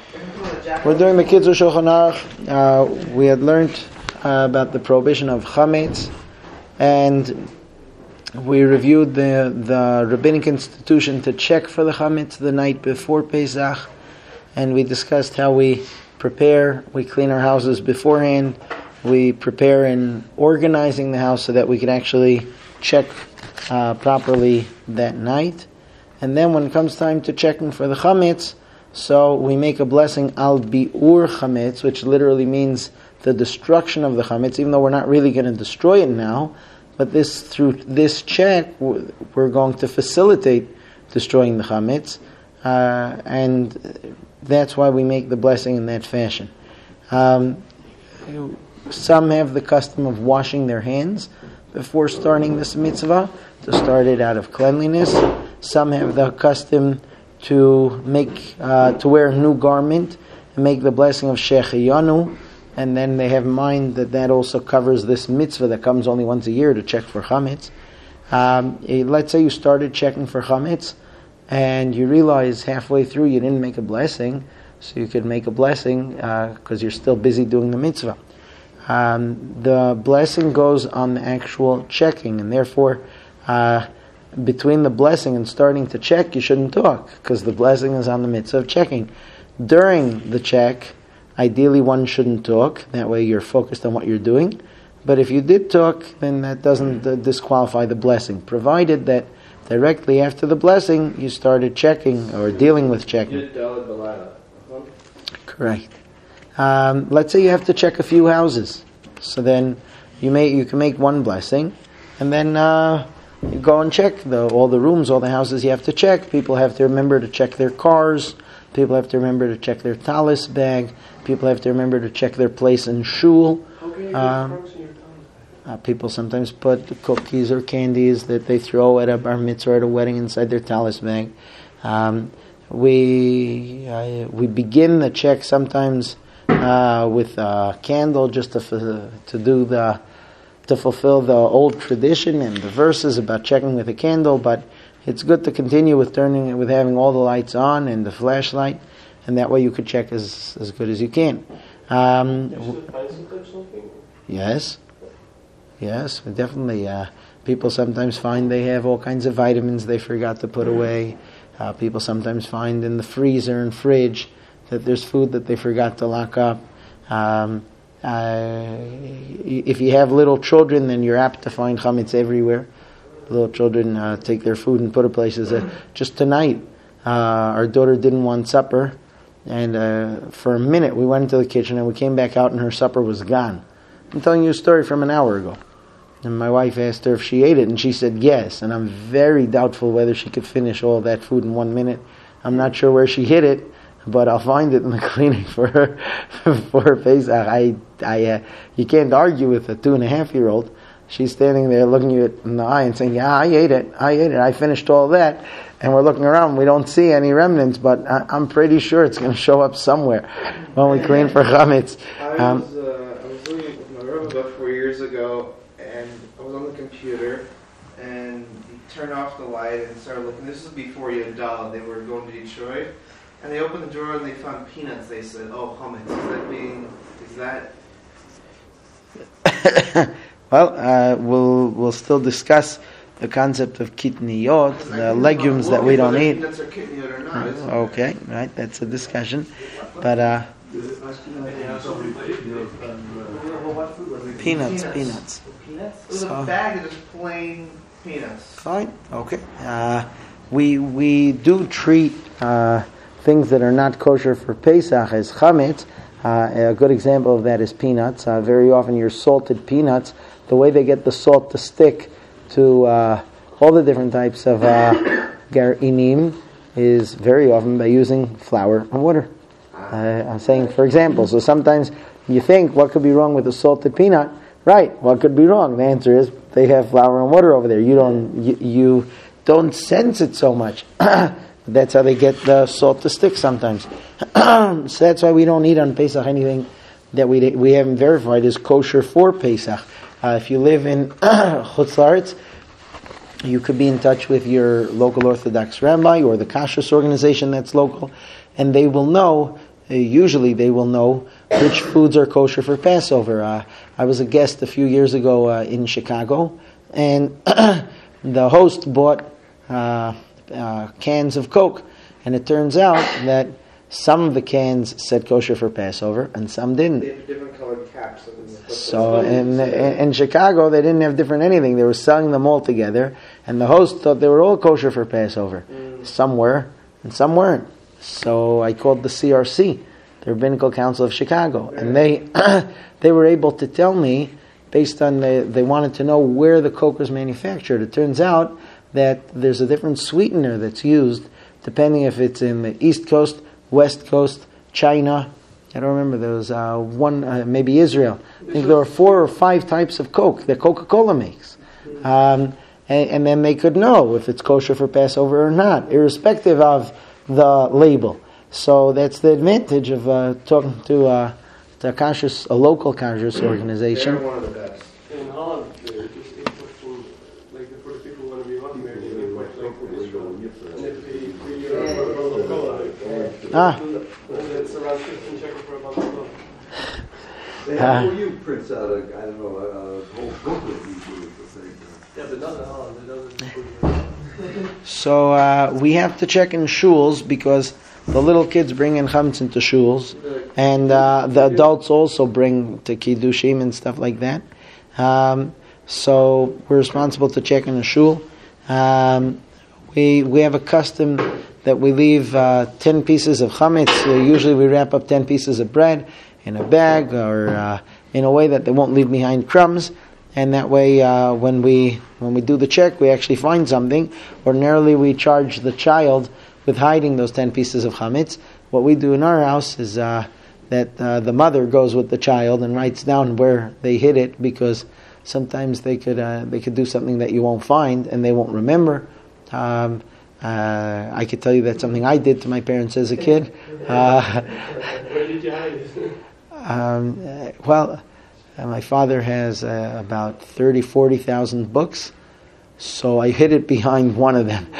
We're doing the Kitzur Shulchan Aruch. We had learned about the prohibition of chametz, and we reviewed the rabbinic institution to check for the chametz the night before Pesach, and we discussed how we prepare. We clean our houses beforehand. We prepare in organizing the house so that we can actually check properly that night. And then when it comes time to checking for the chametz, so we make a blessing al bi'ur chametz, which literally means the destruction of the chametz, even though we're not really going to destroy it now, but through this check, we're going to facilitate destroying the chametz, and that's why we make the blessing in that fashion. Some have the custom of washing their hands before starting this mitzvah, to start it out of cleanliness. Some have the custom to wear a new garment and make the blessing of Shechiyanu, and then they have in mind that also covers this mitzvah that comes only once a year to check for chametz. Let's say you started checking for chametz and you realize halfway through you didn't make a blessing, so you could make a blessing because you're still busy doing the mitzvah. The blessing goes on the actual checking, and therefore between the blessing and starting to check, you shouldn't talk, because the blessing is on the mitzvah of checking. During the check, ideally one shouldn't talk. That way you're focused on what you're doing. But if you did talk, then that doesn't disqualify the blessing, provided that directly after the blessing you started checking or dealing with checking. Correct. Let's say you have to check a few houses. So then you can make one blessing, and then you go and check all the rooms, all the houses you have to check. People have to remember to check their cars. People have to remember to check their talis bag. People have to remember to check their place in shul. People sometimes put cookies or candies that they throw at a bar mitzvah or at a wedding inside their talis bag. We begin the check sometimes with a candle, just to fulfill the old tradition and the verses about checking with a candle, but it's good to continue with having all the lights on and the flashlight, and that way you could check as good as you can. Yes, definitely. People sometimes find they have all kinds of vitamins they forgot to put away. People sometimes find in the freezer and fridge that there's food that they forgot to lock up. If you have little children, then you're apt to find chametz everywhere. Little children take their food and put it places. Just tonight, our daughter didn't want supper, and for a minute we went into the kitchen and we came back out and her supper was gone. I'm telling you a story from an hour ago. And my wife asked her if she ate it, and she said yes. And I'm very doubtful whether she could finish all that food in 1 minute. I'm not sure where she hid it, but I'll find it in the cleaning for her Pesach. You can't argue with a 2.5-year-old. She's standing there looking you in the eye and saying, "Yeah, I ate it. I finished all that." And we're looking around, we don't see any remnants, but I'm pretty sure it's going to show up somewhere when we clean for chametz. I was living with my Rebbe about 4 years ago, and I was on the computer, and he turned off the light and started looking. This was before Yadal. They were going to Detroit. And they opened the drawer and they found peanuts. They said, "Oh, chametz. Is that?" Well, we'll still discuss the concept of kitniyot, the legumes that we don't eat. Peanuts are kitniyot or not? Okay, right. That's a discussion, but peanuts. It was a bag of just plain peanuts. Fine. Okay. We do treat things that are not kosher for Pesach as chametz. A good example of that is peanuts. Very often your salted peanuts, the way they get the salt to stick to all the different types of garinim is very often by using flour and water. I'm saying for example, so sometimes you think, what could be wrong with a salted peanut? Right, what could be wrong? The answer is they have flour and water over there. You don't sense it so much. That's how they get the salt to stick sometimes. So that's why we don't eat on Pesach anything that we haven't verified is kosher for Pesach. If you live in Chutz La'aretz, you could be in touch with your local Orthodox rabbi or the Kashrus organization that's local, and they will know usually they will know which foods are kosher for Passover. I was a guest a few years ago in Chicago, and the host bought cans of Coke, and it turns out that some of the cans said kosher for Passover, and some didn't. They have different colored caps. So in Chicago, they didn't have different anything. They were selling them all together, and the host thought they were all kosher for Passover. Some were, and some weren't. So I called the CRC, the Rabbinical Council of Chicago, and they were able to tell me, based on they wanted to know where the Coke was manufactured. It turns out that there's a different sweetener that's used depending if it's in the East Coast, West Coast, China. I don't remember. There was maybe Israel. I think there were 4 or 5 types of Coke that Coca-Cola makes. And then they could know if it's kosher for Passover or not, irrespective of the label. So that's the advantage of talking to a local kashrus organization. They're one of the best. In Holland, just importing, like for the people who want to be hot married, they import like from Israel, and they pay €3 for a bottle of cola. And it's around 15 shekels for a bottle of cola. How you prints out a whole booklet usually at the same time. Yeah, but not in Holland. It doesn't. So we have to check in shuls because the little kids bring in chametz into shuls, and the adults also bring to kiddushim and stuff like that. So we're responsible to check in a shul. We have a custom that we leave 10 pieces of chametz. Usually we wrap up 10 pieces of bread in a bag or in a way that they won't leave behind crumbs. And that way, when we do the check, we actually find something. Ordinarily, we charge the child with hiding those 10 pieces of chametz. What we do in our house is that the mother goes with the child and writes down where they hid it, because sometimes they could do something that you won't find and they won't remember. I could tell you that's something I did to my parents as a kid. Where did you hide it? Well, my father has about 40,000 books, so I hid it behind one of them.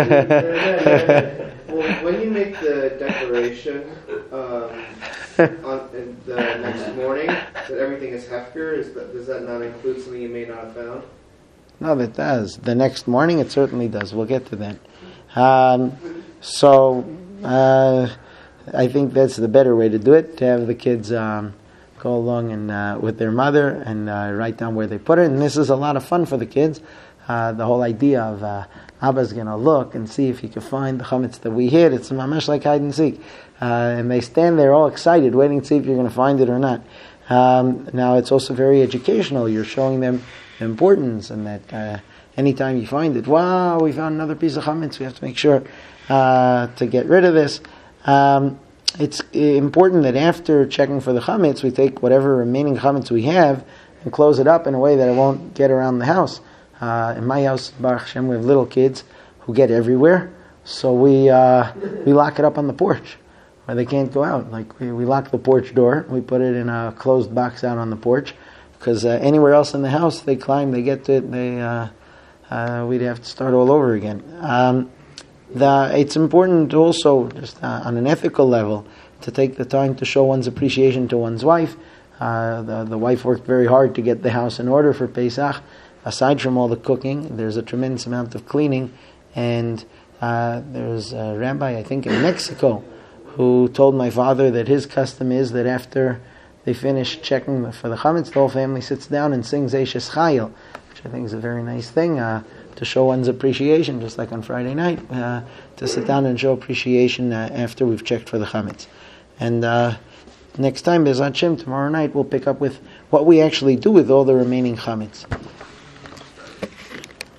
Well, when you make the declaration on the next morning that everything is hefker, does that not include something you may not have found? No, that does. The next morning, it certainly does. We'll get to that. So I think that's the better way to do it, to have the kids go along and with their mother and write down where they put it. And this is a lot of fun for the kids. The whole idea of Abba's going to look and see if he can find the chametz that we hid. It's mamash like hide and seek. And they stand there all excited, waiting to see if you're going to find it or not. Now, it's also very educational. You're showing them the importance, and that anytime you find it, wow, we found another piece of chametz, we have to make sure to get rid of this. It's important that after checking for the chametz, we take whatever remaining chametz we have and close it up in a way that it won't get around the house. In my house, Baruch Hashem, we have little kids who get everywhere, so we lock it up on the porch where they can't go out. Like we lock the porch door, we put it in a closed box out on the porch, because anywhere else in the house they climb, they get to it, we'd have to start all over again. It's important also, just on an ethical level, to take the time to show one's appreciation to one's wife. The wife worked very hard to get the house in order for Pesach. Aside from all the cooking, there's a tremendous amount of cleaning. And there's a rabbi, I think in Mexico, who told my father that his custom is that after they finish checking for the chametz, the whole family sits down and sings Eishes Chayil, which I think is a very nice thing to show one's appreciation, just like on Friday night, to sit down and show appreciation after we've checked for the chametz. And next time, Be'ezrat Hashem, tomorrow night, we'll pick up with what we actually do with all the remaining chametz.